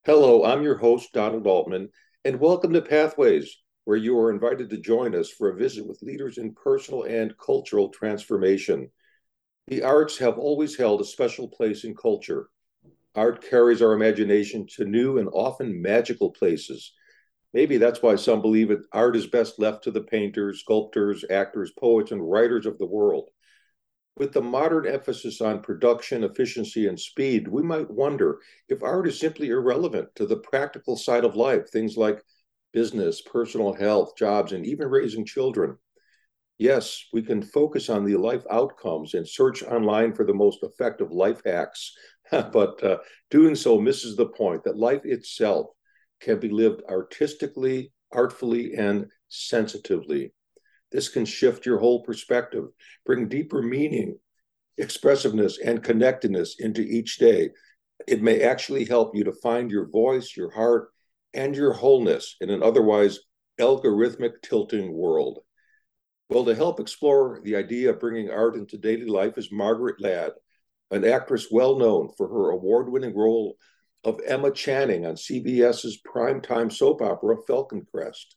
Hello, I'm your host, Donald Altman, and welcome to Pathways, where you are invited to join us for a visit with leaders in personal and cultural transformation. The arts have always held a special place in culture. Art carries our imagination to new and often magical places. Maybe that's why some believe it art is best left to the painters, sculptors, actors, poets, and writers of the world. With the modern emphasis on production, efficiency, and speed, we might wonder if art is simply irrelevant to the practical side of life, things like business, personal health, jobs, and even raising children. Yes, we can focus on the life outcomes and search online for the most effective life hacks, but doing so misses the point that life itself can be lived artistically, artfully, and sensitively. This can shift your whole perspective, bring deeper meaning, expressiveness, and connectedness into each day. It may actually help you to find your voice, your heart, and your wholeness in an otherwise algorithmic tilting world. Well, to help explore the idea of bringing art into daily life is Margaret Ladd, an actress well known for her award winning role of Emma Channing on CBS's primetime soap opera Falcon Crest.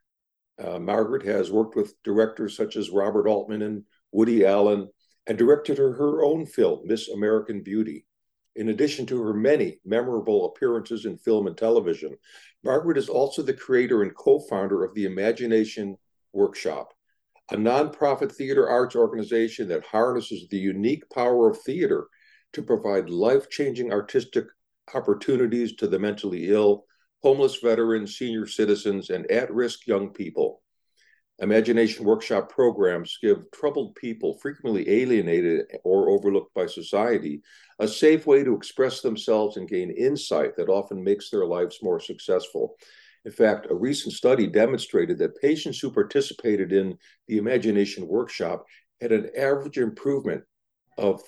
Margaret has worked with directors such as Robert Altman and Woody Allen and directed her own film, Miss American Beauty. In addition to her many memorable appearances in film and television, Margaret is also the creator and co founder of the Imagination Workshop, a nonprofit theater arts organization that harnesses the unique power of theater to provide life changing artistic opportunities to the mentally ill, homeless veterans, senior citizens, and at risk young people. Imagination Workshop programs give troubled people, frequently alienated or overlooked by society, a safe way to express themselves and gain insight that often makes their lives more successful. In fact, a recent study demonstrated that patients who participated in the Imagination Workshop had an average improvement of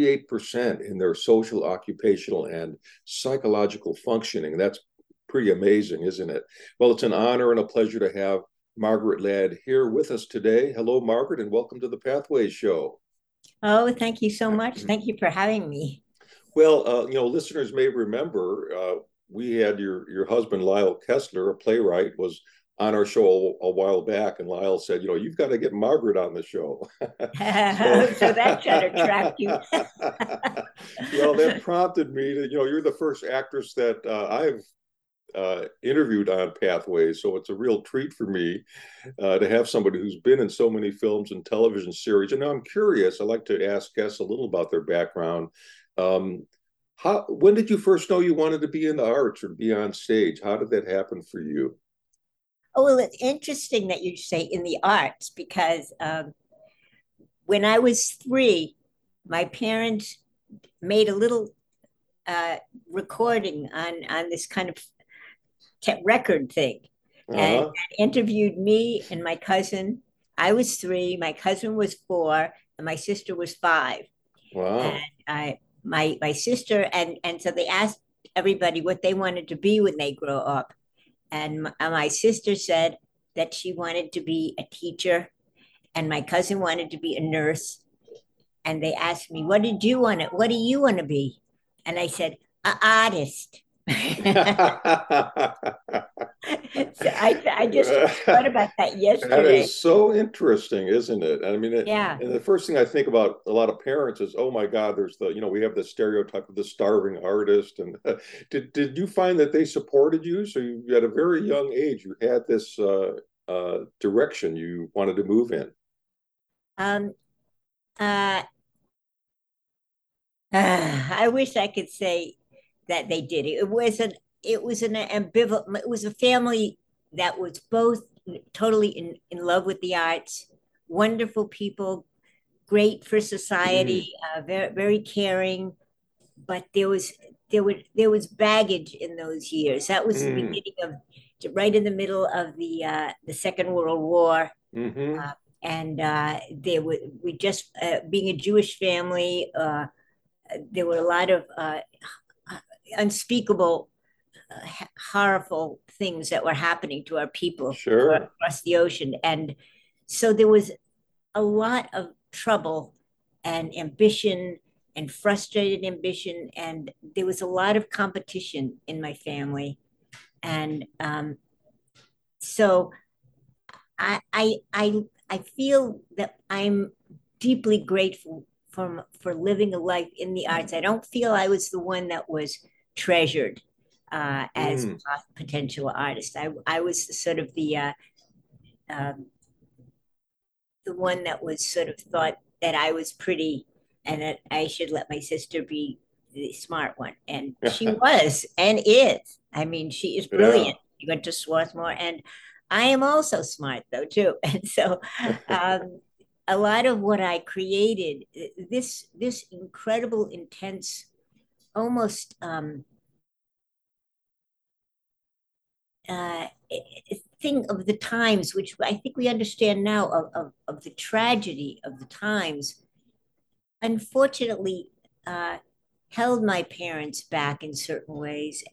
38% in their social, occupational, and psychological functioning. That's pretty amazing, isn't it? Well, it's an honor and a pleasure to have Margaret Ladd here with us today. Hello, Margaret, and welcome to the Pathways Show. Oh, thank you so much. Thank you for having me. Well, listeners may remember we had your husband Lyle Kessler, a playwright, was on our show a while back, and Lyle said, you've got to get Margaret on the show. So, So that should attract you. well, that prompted me to, you're the first actress that I've interviewed on Pathways, so it's a real treat for me to have somebody who's been in so many films and television series. And now I'm curious. I like to ask guests a little about their background. Um, when did you first know you wanted to be in the arts or be on stage? How did that happen for you? Oh, well, it's interesting that you say in the arts because when I was three, my parents made a little uh, recording on this kind of record thing and Uh-huh. interviewed me and my cousin. I was three, my cousin was four, and my sister was five. And Wow. my sister and so they asked everybody what they wanted to be when they grow up, and my sister said that she wanted to be a teacher, and my cousin wanted to be a nurse. And they asked me, what do you want to be? And I said, an artist. So I just thought about that That yesterday. is so interesting, isn't it? I mean, Yeah. and the first thing I think about a lot of parents is, oh my God, there's we have the stereotype of the starving artist. And did you find that they supported you? So you at a very young age, you had this direction you wanted to move in. um uh I wish I could say that they did. It was an ambivalent. It was a family that was both totally in love with the arts, wonderful people, great for Mm, society, very very caring. But there was baggage in those years. That was the mm, beginning of right in the middle of the Second World War. mm-hmm. Uh, and there were we just being a Jewish family. There were a lot of unspeakable, horrible things that were happening to our people Sure. across the ocean. And so there was a lot of trouble and ambition. and frustrated ambition, and there was a lot of competition in my family. And so I feel that I'm deeply grateful for living a life in the arts. I don't feel I was the one that was treasured as Mm. a potential artist. I was sort of um, the one that was sort of thought that I was pretty and that I should let my sister be the smart one. And she was and is. I mean, she is Yeah. brilliant. She went to Swarthmore, and I am also smart though too. And so, a lot of what I created, this incredible, intense, almost uh, thing of the times, which I think we understand now of the tragedy of the times, unfortunately held my parents back in certain ways.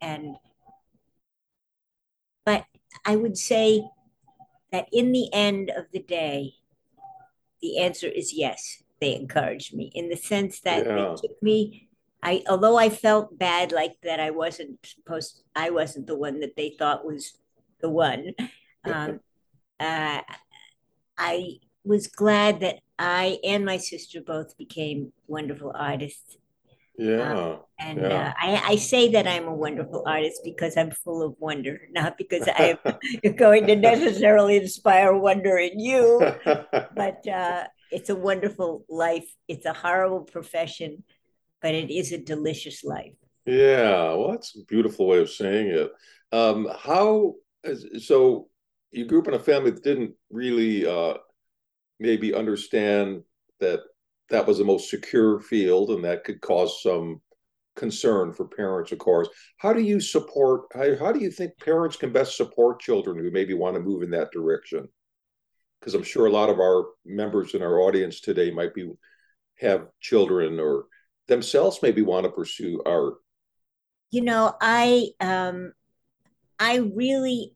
But I would say that in the end of the day, the answer is yes. They encouraged me in the sense that they Yeah. took me. Although I felt bad, like that I wasn't the one that they thought was the one. Um, uh, I was glad that I and my sister both became wonderful artists. Uh, Yeah. and Yeah. I say that I'm a wonderful artist because I'm full of wonder, not because I'm going to necessarily inspire wonder in you, but it's a wonderful life. It's a horrible profession, but it is a delicious life. Yeah, well, that's a beautiful way of saying it. How, so you grew up in a family that didn't really maybe understand that that was the most secure field and that could cause some concern for parents, of course. How do you think parents can best support children who maybe want to move in that direction? Because I'm sure a lot of our members in our audience today might be have children or themselves maybe want to pursue art. You know, I really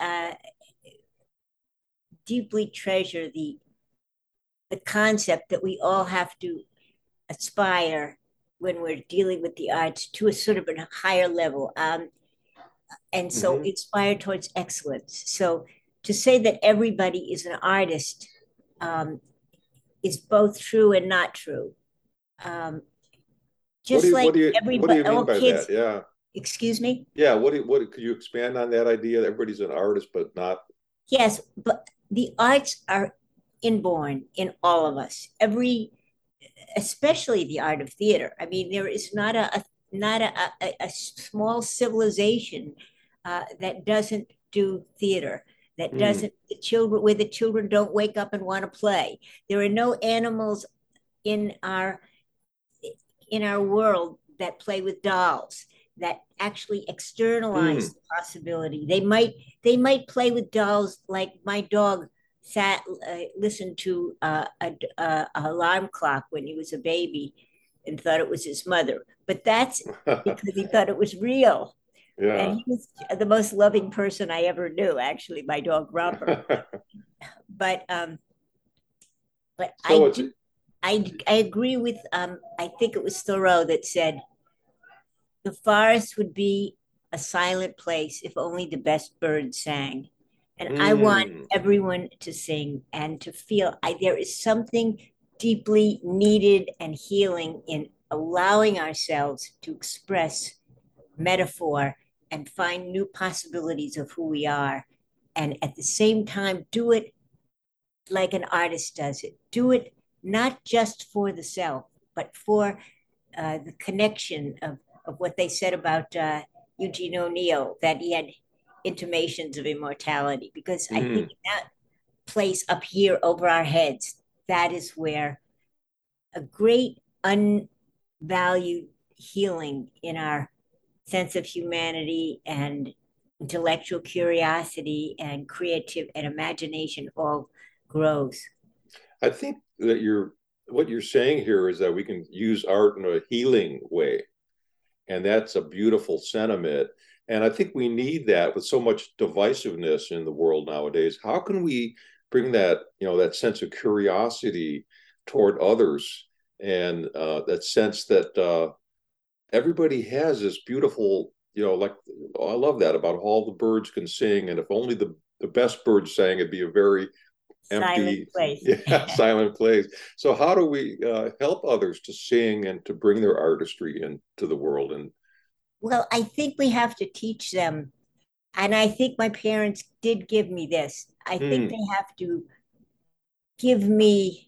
deeply treasure the concept that we all have to aspire when we're dealing with the arts to a sort of a higher level. And so Mm-hmm. inspire towards excellence. So to say that everybody is an artist um, is both true and not true. Um, just like What do everybody, you mean all by kids, that? Yeah. excuse me. Yeah, what could you expand on that idea that everybody's an artist but not. Yes, but the arts are inborn in all of us. Especially the art of theater. I mean, there is not a small civilization that doesn't do theater, that Hmm. doesn't the children where the children don't wake up and want to play. There are no animals in our world that play with dolls, that actually externalize Hmm. the possibility. They might play with dolls, like my dog sat listened to a alarm clock when he was a baby and thought it was his mother, but that's because he thought it was real. And Yeah. he was the most loving person I ever knew, actually, my dog Romper. But I So it's do I agree with I think it was Thoreau that said the forest would be a silent place if only the best birds sang. And I want mm, everyone to sing and to feel there is something deeply needed and healing in allowing ourselves to express metaphor and find new possibilities of who we are. And at the same time, do it like an artist does it. Do it not just for the self, but for the connection of what they said about Eugene O'Neill, that he had intimations of immortality. Because I think mm. that place up here over our heads, that is where a great unvalued healing in our sense of humanity and intellectual curiosity and creative and imagination all grows. I think that what you're saying here is that we can use art in a healing way, and that's a beautiful sentiment. And I think we need that with so much divisiveness in the world nowadays. How can we bring that, that sense of curiosity toward others and that sense that everybody has this beautiful, like, oh, I love that about all the birds can sing, and if only the best birds sang, it'd be a very Silent empty, place. yeah, silent place. So how do we help others to sing and to bring their artistry into the world? And Well, I think we have to teach them. And I think my parents did give me this. I think mm, they have to give me,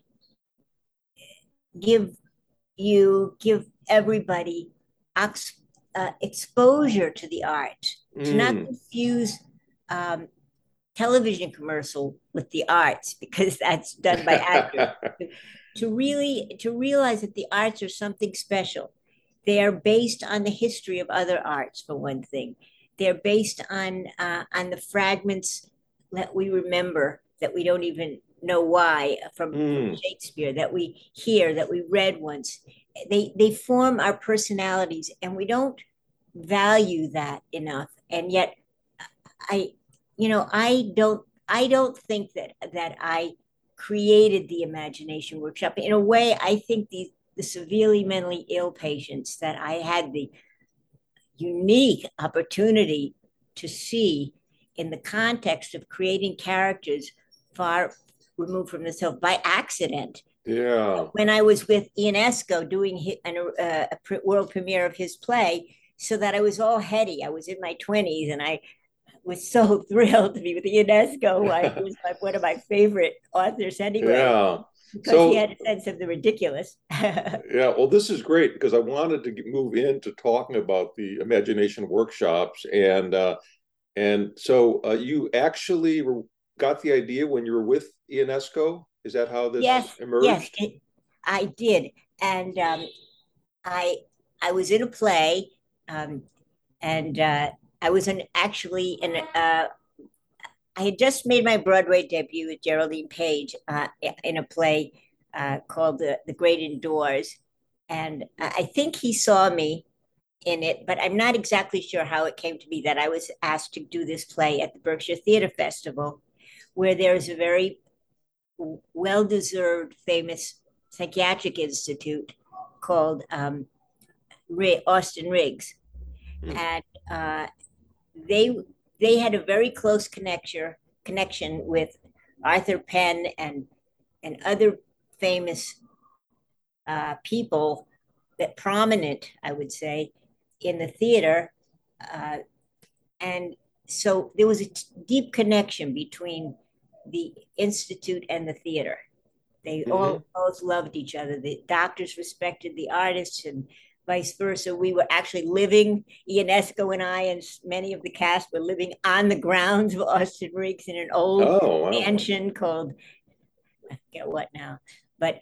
give give everybody exposure to the art, to not mm, confuse um, television commercial with the arts because that's done by actors. To realize that the arts are something special. They are based on the history of other arts, for one thing. They're based on the fragments that we remember that we don't even know why from mm, Shakespeare that we hear that we read once. They form our personalities, and we don't value that enough. And yet, I I don't think that I created the imagination workshop. In a way, I think the severely mentally ill patients that I had the unique opportunity to see in the context of creating characters far removed from themselves by accident. yeah. When I was with Ionesco doing a world premiere of his play, so that I was all heady. I was in my 20s, and I was so thrilled to be with Ionesco. I was one of my favorite authors anyway, Yeah. because he So had a sense of the ridiculous. yeah, well, this is great because I wanted to move into talking about the imagination workshops, and so you actually got the idea when you were with Ionesco. Is that how this Yes, yes, emerged? I did, and I I was in a play, um, and I was actually in. I had just made my Broadway debut with Geraldine Page in a play called the Great Indoors, and I think he saw me in it, but I'm not exactly sure how it came to be that I was asked to do this play at the Berkshire Theater Festival, where there's a very well-deserved, famous psychiatric institute called Austin Riggs, Hmm. and they they had a very close connection with Arthur Penn and other famous people that prominent, I would say, in the theater, uh, and so there was a deep connection between the institute and the theater. They Hmm. all both loved each other. The doctors respected the artists and vice versa. We were actually living, Ionesco and I and many of the cast were living on the grounds of Austin Riggs in an old Oh, wow. mansion called, I forget what now, but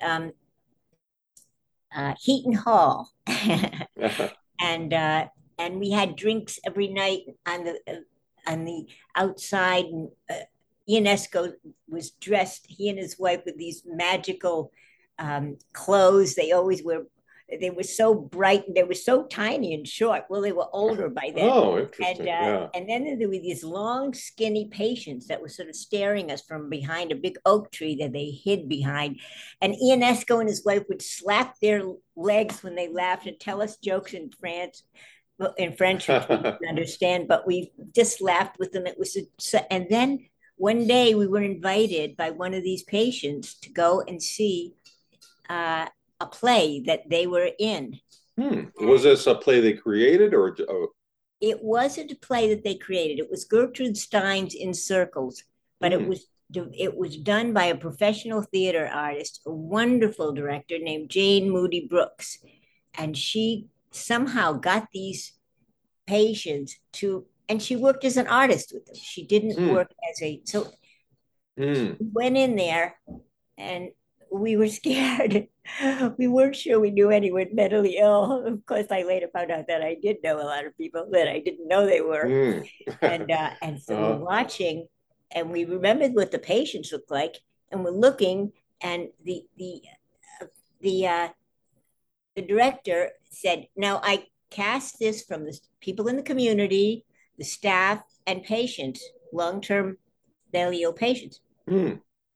Heaton Hall. and and we had drinks every night on the outside. And Ionesco was dressed, he and his wife, with these magical clothes. They always were. They were so bright and they were so tiny and short. Well, they were older by then. Oh, interesting. Yeah. And then there were these long, skinny patients that were sort of staring us from behind a big oak tree that they hid behind. And Ionesco and his wife would slap their legs when they laughed and tell us jokes in French, which we didn't understand, but we just laughed with them. It was and then one day we were invited by one of these patients to go and see uh, a play that they were in. Hmm. Was And this a play they created or? Oh, it wasn't a play that they created. It was Gertrude Stein's In Circles, but hmm. it was done by a professional theater artist, a wonderful director named Jane Moody Brooks, and she somehow got these patients to, and she worked as an artist with them. She didn't Hmm. work as a, so Hmm. we went in there and we were scared. We weren't sure we knew anyone mentally ill. Of course, I later found out that I did know a lot of people that I didn't know they were. Hmm. And so we're uh, watching, and we remembered what the patients looked like, and we're looking, and the the director said, "Now I cast this from the people in the community, the staff, and patients, long-term mentally ill patients." hmm.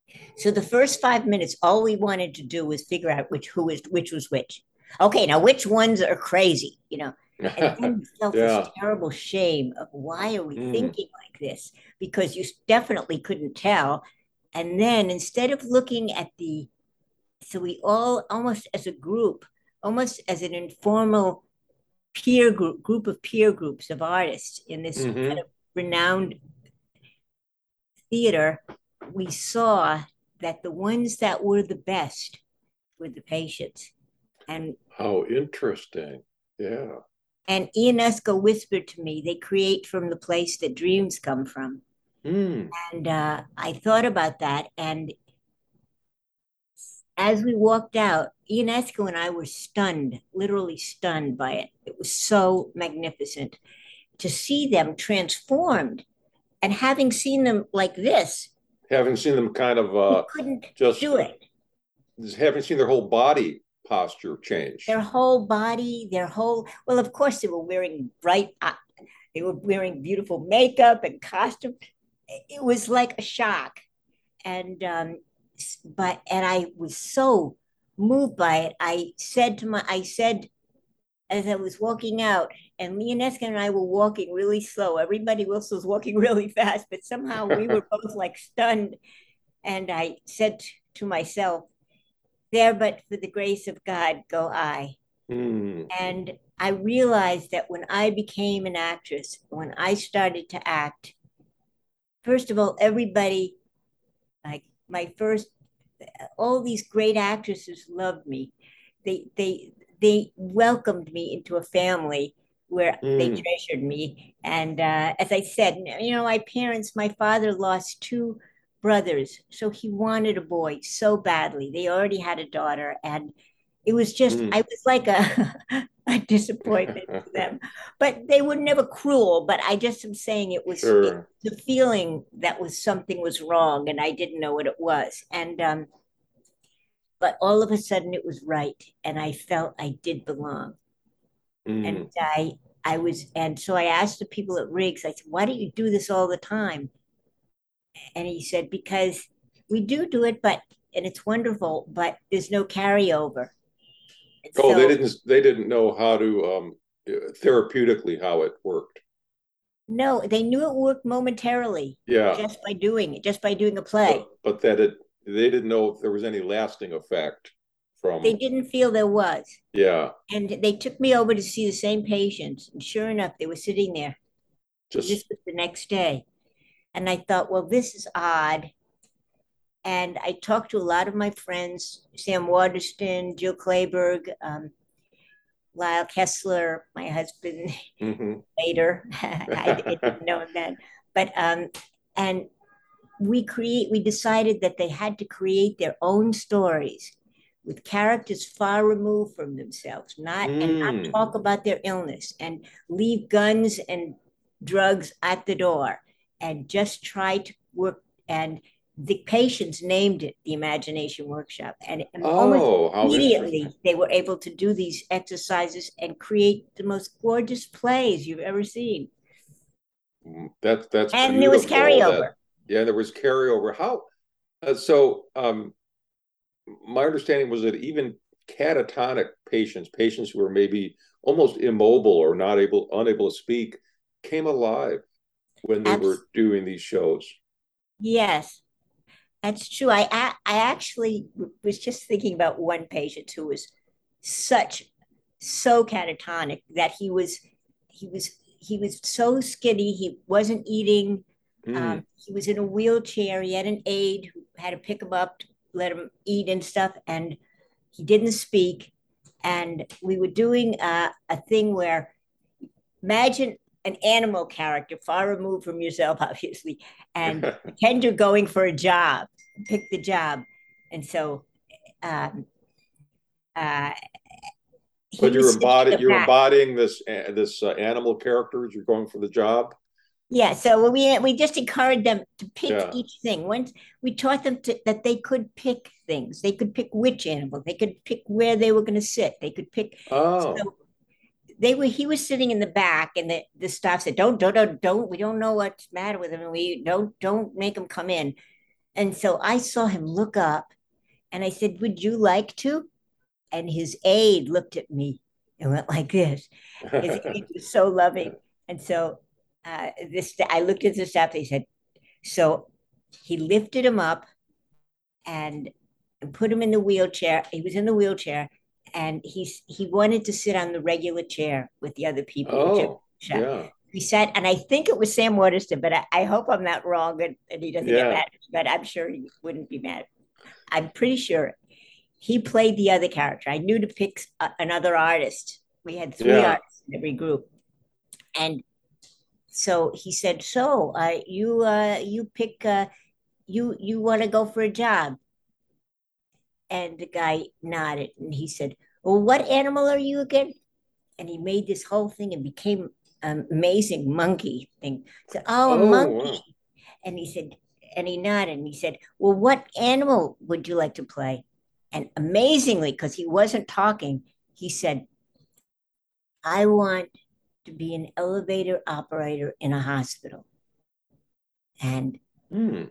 So the first 5 minutes, all we wanted to do was figure out which was which. Okay, now which ones are crazy, And then we felt this Yeah. terrible shame of why are we Mm, thinking like this? Because you definitely couldn't tell. And then instead of looking at so we all almost as a group, almost as an informal group of peer groups of artists in this kind hmm. of renowned theater, we saw that the ones that were the best were the patients. And How interesting. Yeah. Ionesco whispered to me, they create from the place that dreams come from. Mm, And I thought about that. And as we walked out, Ionesco and I were stunned, literally stunned by it. It was so magnificent to see them transformed. And having seen them like this, having seen them kind of we couldn't just do it. having seen their whole body posture change. Their whole body, well, of course, they were wearing beautiful makeup and costume. It was like a shock. And, and I was so moved by it. I said, as I was walking out, and Leoneska and I were walking really slow. Everybody else was walking really fast, but somehow we were both like stunned. And I said to myself, there, but for the grace of God, go I. Mm, And I realized that when I became an actress, when I started to act, first of all, everybody, like my first, all these great actresses loved me. They welcomed me into a family where they mm, treasured me. And as I said, my parents, my father lost two brothers, so he wanted a boy so badly. They already had a daughter, and I mm. was like a disappointment to them. But they were never cruel. But I just am saying Sure. the feeling that something was wrong, and I didn't know what it was. And but all of a sudden it was right, and I felt I did belong. And Mm. and so I asked the people at Riggs, I said, why do you do this all the time? And he said, because we do it, and it's wonderful, but there's no carryover. And Oh, so they didn't know how to therapeutically how it worked. no, they knew it worked momentarily Yeah, just by doing it, just by doing a play. but that it they didn't know if there was any lasting effect They from. didn't feel there was. Yeah, And they took me over to see the same patients. And sure enough, they were sitting there. And this just was the next day. And I thought, well, this is odd. And I talked to a lot of my friends, Sam Waterston, Jill Clayburgh, Lyle Kessler, my husband mhm. later. I didn't know him then. But and we decided that they had to create their own stories with characters far removed from themselves, not Mm. talk about their illness and leave guns and drugs at the door and just try to work. And the patients named it the Imagination Workshop, and almost Oh, how immediately interesting. they were able to do these exercises and create the most gorgeous plays you've ever seen. That's And there was beautiful. That carryover. yeah, there was carryover. How so? My understanding was that even catatonic patients, patients who were maybe almost immobile or not unable to speak, came alive when they Abs- were doing these shows. yes, that's true. I actually was just thinking about one patient who was such so catatonic that he was so skinny. He wasn't eating. Mm. He was in a wheelchair. He had an aide who had to pick him up, to let him eat and stuff, and he didn't speak. And we were doing a thing where imagine an animal character far removed from yourself, obviously, and pretend you're going for a job, pick the job. And so um, uh, he But was sitting in the you're back. embodying this animal character as you're going for the job. Yeah, so we just encouraged them to pick Yeah. each thing. Once we taught them that they could pick things, they could pick which animal, they could pick where they were going to sit, they could pick. Oh. So they were he was sitting in the back, and the staff said, don't, we don't know what's the matter with him, and we don't make him come in. And so I saw him look up and I said, "Would you like to?" And his aide looked at me and went like this. His aide was so loving. And so I looked at the staff. They said, so he lifted him up and put him in the wheelchair. He was in the wheelchair, and he wanted to sit on the regular chair with the other people, which Oh, yeah, he sat, and I think it was Sam Waterston, but I hope I'm not wrong and he doesn't get yeah. mad, but I'm sure he wouldn't be mad. I'm pretty sure he played the other character. I knew to pick another artist. We had three Yeah. artists in every group, and so he said, "So you pick you want to go for a job?" And the guy nodded, and he said, "Well, what animal are you again?" And he made this whole thing and became an amazing monkey thing. So, "Oh, a Oh, monkey." wow. And he said, and he nodded, and he said, "Well, what animal would you like to play?" And amazingly, because he wasn't talking, he said, "I want to be an elevator operator in a hospital." And Hmm.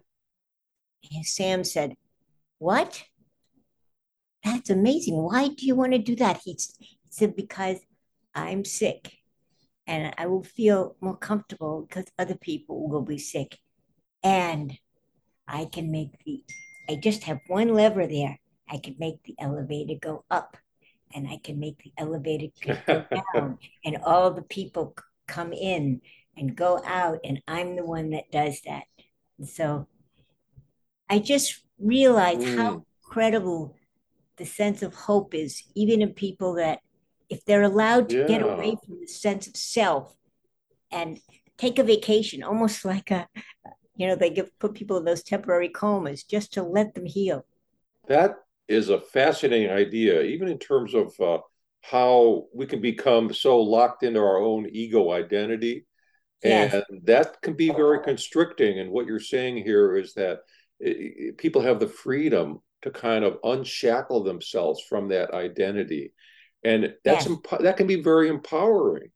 Sam said, "What? That's amazing. Why do you want to do that?" He said, "Because I'm sick and I will feel more comfortable because other people will be sick. And I can make I just have one lever there. I can make the elevator go up and I can make the elevator go down and all the people come in and go out. And I'm the one that does that." And so I just realized Hmm. how incredible the sense of hope is, even in people that, if they're allowed to get Yeah. away from the sense of self and take a vacation, almost like they put people in those temporary comas just to let them heal. That is a fascinating idea, even in terms of how we can become so locked into our own ego identity. Yes, And that can be very constricting. And what you're saying here is that people have the freedom to kind of unshackle themselves from that identity. And yes. that can be very empowering.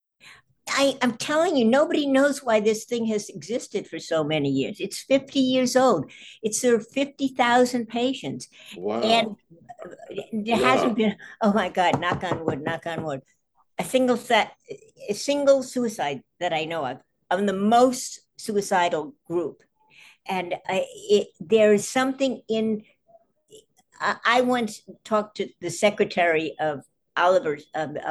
I'm telling you, nobody knows why this thing has existed for so many years. It's 50 years old. It's served 50,000 patients. And Wow. there Yeah. hasn't been, oh my God, knock on wood, a single set, a single suicide that I know of. I'm the most suicidal group. And there is something in, I once talked to the secretary of Oliver,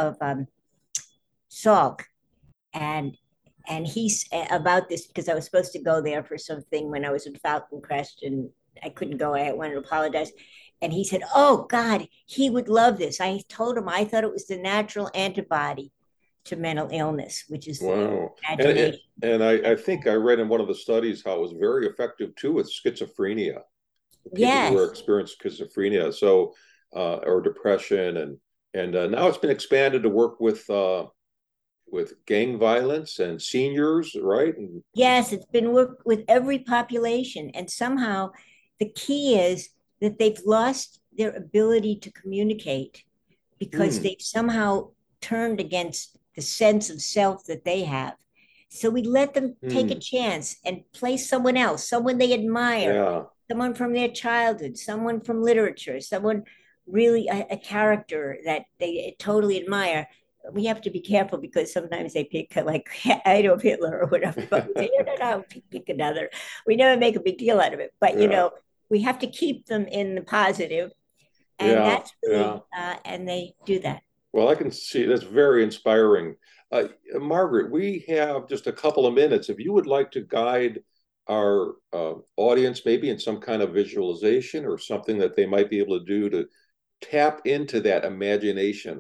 Salk, and he's about this because I was supposed to go there for something when I was in Falcon Crest and I couldn't go. I wanted to apologize. And he said, "Oh God, he would love this." I told him I thought it was the natural antibody to mental illness, which is the Wow. imagination. And I think I read in one of the studies how it was very effective too with schizophrenia, people who are Yes, experienced schizophrenia, so or depression, and now it's been expanded to work with gang violence and seniors, right? And, yes, it's been worked with every population. And somehow the key is that they've lost their ability to communicate because hmm, they've somehow turned against the sense of self that they have. So we let them take a hmm, chance and play someone else, someone they admire, yeah, someone from their childhood, someone from literature, someone really a character that they totally admire. We have to be careful because sometimes they pick like Adolf Hitler or whatever, but we say, no, no, no, pick another. We never make a big deal out of it, but yeah, we have to keep them in the positive, and yeah, that's yeah. really, and they do that. Well, I can see that's very inspiring. Margaret, we have just a couple of minutes. If you would like to guide our audience, maybe in some kind of visualization or something that they might be able to do to tap into that imagination.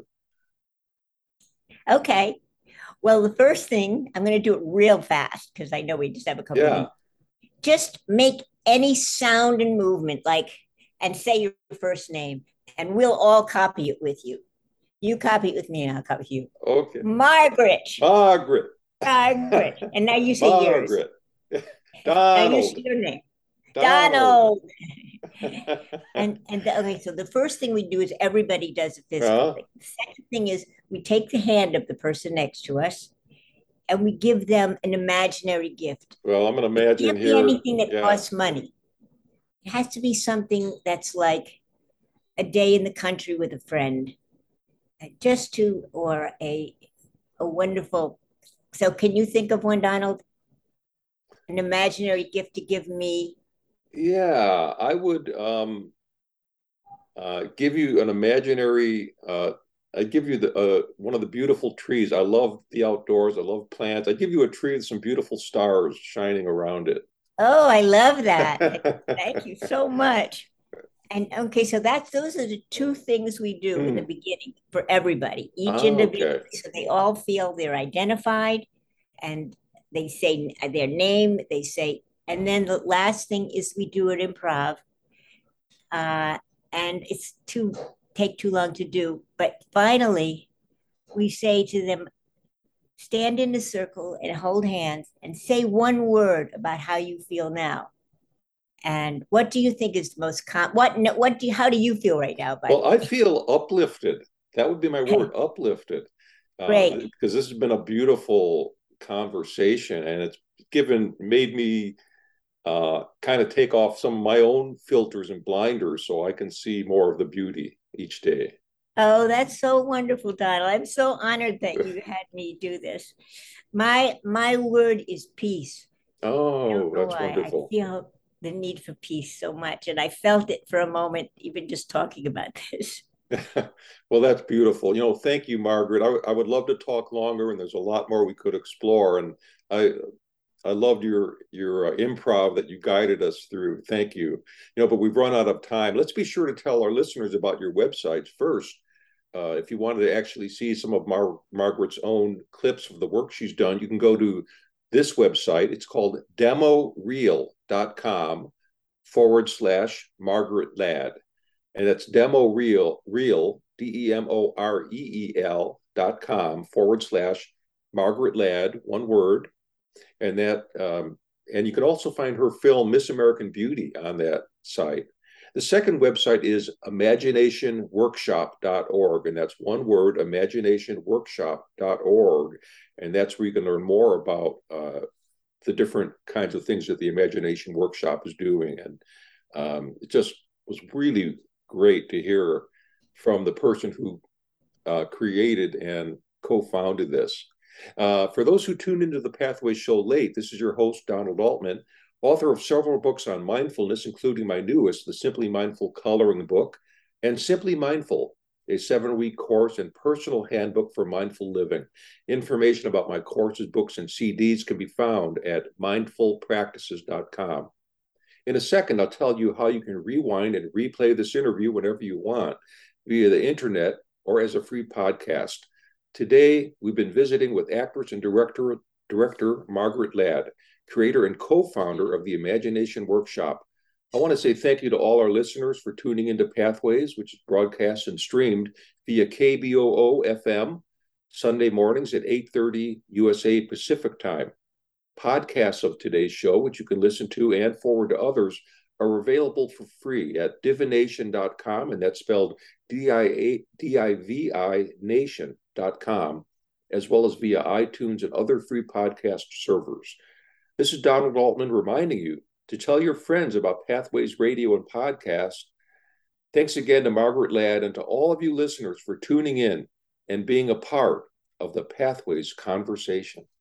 Okay. Well, the first thing, I'm going to do it real fast because I know we just have a couple of Yeah. minutes. Just make any sound and movement, like, and say your first name, and we'll all copy it with you. You copy it with me, and I'll copy you. Okay. Margaret, Margaret. Margaret. And now you say yours. Margaret. Now you say Donald. your name. Donald. Donald. Okay, so the first thing we do is everybody does a physical Huh? thing. The second thing is we take the hand of the person next to us and we give them an imaginary gift. Well, I'm going to It imagine can't be here. anything that Yeah. costs money. It has to be something that's like a day in the country with a friend, just to, or a wonderful. So, can you think of one, Donald? An imaginary gift to give me? Yeah, I would give you an imaginary. I give you the one of the beautiful trees. I love the outdoors. I love plants. I give you a tree with some beautiful stars shining around it. Oh, I love that. Thank you so much. And okay, so that's those are the two things we do in the Hmm. beginning for everybody, each Okay. individually, so they all feel they're identified and they say their name, they say, and then the last thing is we do an improv, uh, and it's too take too long to do, but finally we say to them, stand in a circle and hold hands and say one word about how you feel now. And what do you think is the most what do you, how do you feel right now, by Well, the I way? feel uplifted. That would be my word, uplifted. Great. Because this has been a beautiful conversation, and it's made me kind of take off some of my own filters and blinders so I can see more of the beauty each day. Oh, that's so wonderful, Donald. I'm so honored that you had me do this. My word is peace. I don't Oh, know that's why. I wonderful. feel the need for peace so much. And I felt it for a moment, even just talking about this. Well, that's beautiful. Thank you, Margaret. I would love to talk longer, and there's a lot more we could explore. And I I loved your improv that you guided us through. Thank you. But we've run out of time. Let's be sure to tell our listeners about your websites first. If you wanted to actually see some of Margaret's own clips of the work she's done, you can go to this website. It's called demoreel.com/Margaret Ladd. And that's DemoReel.com/Margaret Ladd, one word. And and you can also find her film Miss American Beauty on that site. The second website is imaginationworkshop.org, and that's one word, imaginationworkshop.org, and that's where you can learn more about the different kinds of things that the Imagination Workshop is doing. And it just was really great to hear from the person who created and co-founded this. For those who tuned into the Pathway Show late, this is your host, Donald Altman, author of several books on mindfulness, including my newest, the Simply Mindful Coloring Book, and Simply Mindful, a 7-week course and personal handbook for mindful living. Information about my courses, books, and CDs can be found at mindfulpractices.com. In a second, I'll tell you how you can rewind and replay this interview whenever you want via the internet or as a free podcast. Today, we've been visiting with actress and director Margaret Ladd, creator and co-founder of the Imagination Workshop. I want to say thank you to all our listeners for tuning into Pathways, which is broadcast and streamed via KBOO FM Sunday mornings at 8:30 USA Pacific Time. Podcasts of today's show, which you can listen to and forward to others, are available for free at divination.com, and that's spelled Divi nation.com, as well as via iTunes and other free podcast servers. This is Donald Altman reminding you to tell your friends about Pathways Radio and Podcast. Thanks again to Margaret Ladd and to all of you listeners for tuning in and being a part of the Pathways conversation.